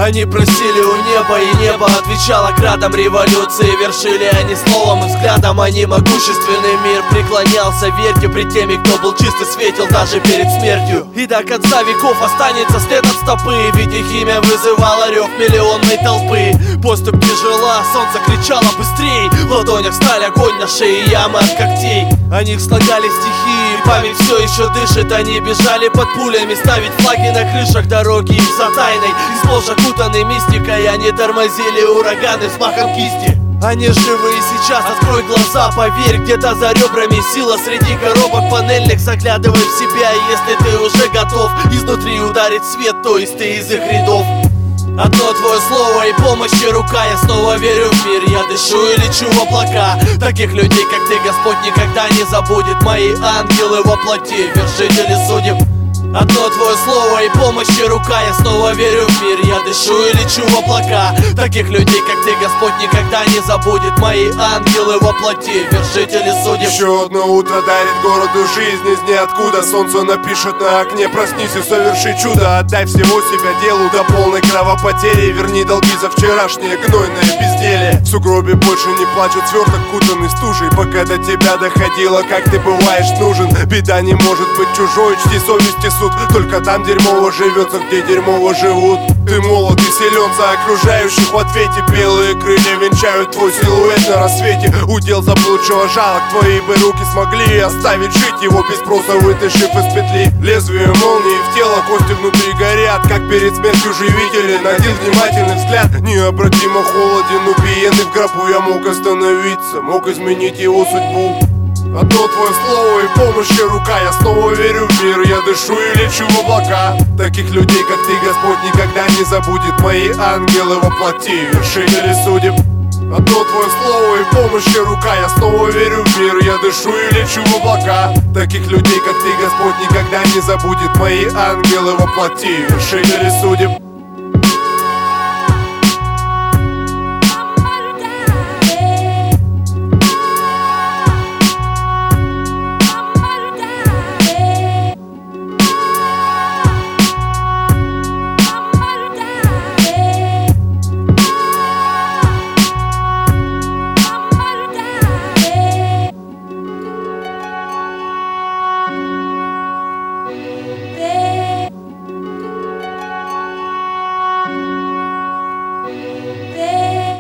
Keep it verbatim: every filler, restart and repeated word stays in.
Они просили у неба, и небо отвечало градом. Революции вершили они словом и взглядом. Они могущественный мир преклонялся. Верьте, пред теми, кто был чист и светил даже перед смертью. И до конца веков останется след от стопы, ведь их имя вызывало рев миллионной толпы. Поступь тяжела, солнце кричало быстрей. В ладонях сталь, огонь на шее, ямы от когтей. О них слагали стихи, и память все еще дышит. Они бежали под пулями, ставить флаги на крышах. Дороги их за тайной, и сплошь окутаны мистикой. Они тормозили ураганы взмахом кисти. Они живы и сейчас, открой глаза, поверь, где-то за ребрами сила. Среди коробок панельных заглядывай в себя. И если ты уже готов изнутри ударить свет, то есть ты из их рядов. Одно твое слово и помощь, и рука. Я снова верю в мир, я дышу и лечу в облака. Таких людей, как ты, Господь, никогда не забудет. Мои ангелы во плоти, вершители судеб. Одно твое слово и помощь, и рука. Я снова верю в мир, я дышу и лечу в облака. Таких людей, как ты, Господь, никогда не забудет. Мои ангелы во плоти, вершители судеб. Еще одно утро дарит городу жизнь из ниоткуда. Солнце напишет на окне: проснись и соверши чудо. Отдай всего себя делу до полной кровопотери. Верни долги за вчерашнее гнойное безделие. В сугробе больше не плачут сверток, кутанный стужей. Пока до тебя доходило, как ты бываешь нужен. Беда не может быть чужой, чти совесть и суд. Только там дерьмово живется, где дерьмово живут. Ты молод и силен за окружающих в ответе. Белые крылья венчают твой силуэт на рассвете. Удел заблудшего жалок, твои бы руки смогли оставить жить его, без спроса вытащив из петли. Лезвие молнии в тело, кости внутри горят, как перед смертью живителен. Один внимательный взгляд, необратимо холоден. Убиенный в гробу, я мог остановиться, мог изменить его судьбу. Одно твое слово и помощь, и рука. Я снова верю в мир, я дышу и лечу в облака. Таких людей, как ты, Господь, никогда не забудет. Мои ангелы во плоти, вершители судеб. Одно твое слово и помощь, и рука. Я снова верю в мир, я дышу и лечу в облака. Таких людей, как ты, Господь, никогда не забудет. Мои ангелы во плоти, вершители судеб.